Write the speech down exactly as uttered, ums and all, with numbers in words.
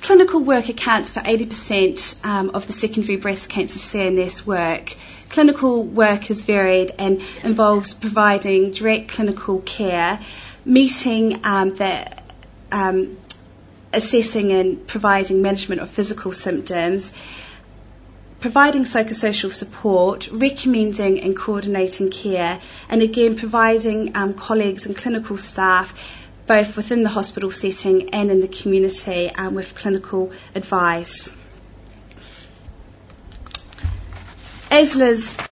clinical work accounts for eighty percent um, of the secondary breast cancer C N S work. Clinical work is varied and involves providing direct clinical care, meeting um, the um, assessing and providing management of physical symptoms, providing psychosocial support, recommending and coordinating care, and again providing um, colleagues and clinical staff both within the hospital setting and in the community um, with clinical advice. As Liz